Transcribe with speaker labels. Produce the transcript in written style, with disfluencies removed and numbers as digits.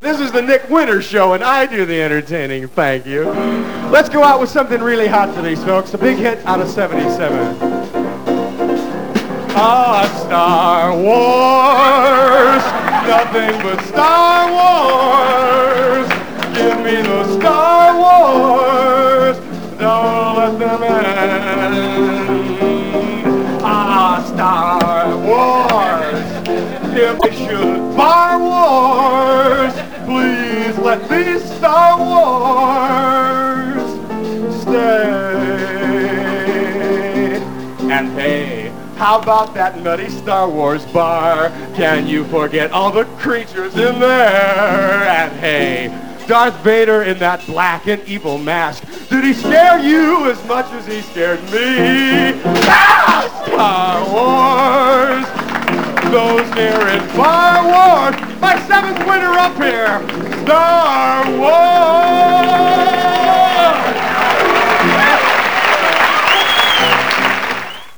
Speaker 1: This is the Nick Winters Show, and I do the entertaining. Thank you. Let's go out with something really hot for these folks. A big hit out of '77. Star Wars, nothing but Star Wars. Give me the Star Wars, don't let them end. Star Wars, if they should bar wars, please let these Star Wars stay. And hey, how about that nutty Star Wars bar? Can you forget all the creatures in there? And hey, Darth Vader in that black and evil mask, did he scare you as much as he scared me? Star Wars, those near and far wars, my seventh winner up here, Star Wars!